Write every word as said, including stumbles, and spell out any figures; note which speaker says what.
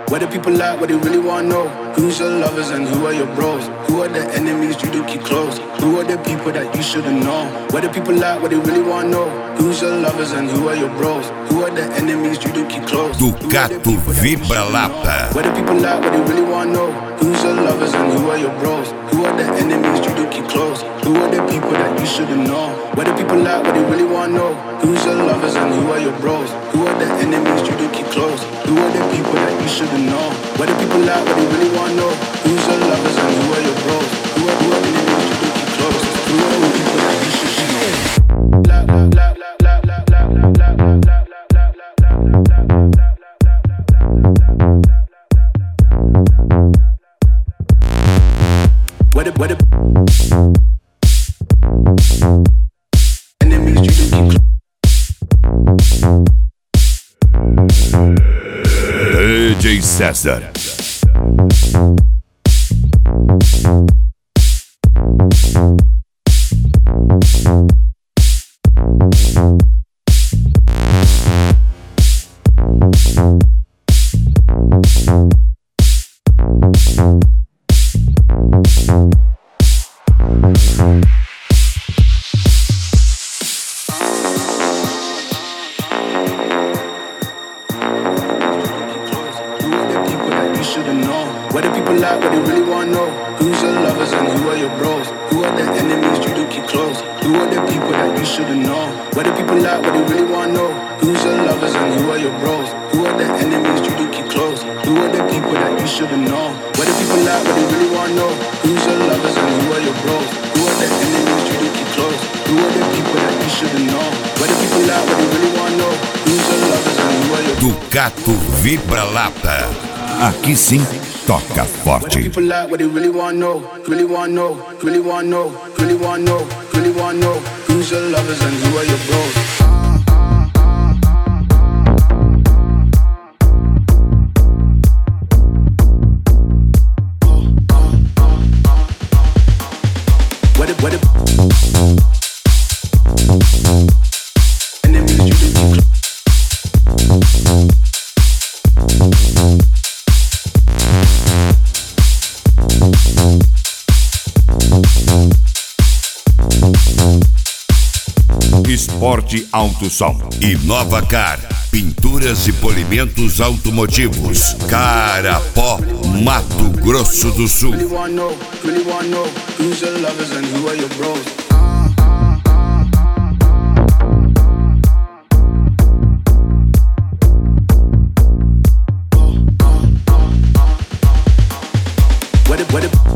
Speaker 1: What do people like, what they really wanna know? Who's your lovers and who are your bros? Who are the enemies you do keep close? Who are the people that you shouldn't know? What do people like, what they really wanna know? Who's your lovers and who are your bros? Who are the enemies you do keep close?
Speaker 2: Ducato Vibra-Lata.
Speaker 1: What do people like, what they really wanna know? Who's your lovers and who are your bros? Who are the enemies you do keep close? Who are the people that you shouldn't know? What do people like, what they really wanna know? Who's your lovers and who are your bros? Who are the enemies you do keep close? Who are the people that you shouldn't know? What do people like, what they really wanna know? Who's your lovers and who are your bros? Who are, who are the enemies you do keep close? Who are the people that you should know? La la la la la la la la la la. What if, what if enemies you do keep
Speaker 2: D J César.
Speaker 1: What do people like, what they really wanna know? Who's your lovers and who are your bros? Who are the enemies you do keep close? Who are the people that you shouldn't know? What do people like, what they really wanna know? Who's your lovers and who are your bros? Who are the enemies you do keep close? Who are the people that you shouldn't know? What do people like, what they really wanna know? Who's your lovers and who are your bros? Who are the enemies you do keep close? Who are the people that you shouldn't know? What do people like, what they really wanna know? Who's your lovers and who are your bros?
Speaker 2: Ducato Vibra-Lata. Aqui sim toca forte.
Speaker 1: People like what they really wanna know, really wanna know, really wanna know, really wanna know, really wanna know. Who's your lovers and who are your bros? What if, what if enemies you do keep
Speaker 2: Esporte Alto Som. Inovacar. Pinturas e polimentos automotivos. Carapó, Mato Grosso do Sul.
Speaker 1: really wanna know, really wanna know. Who's your lovers and who are your bros? What if, what if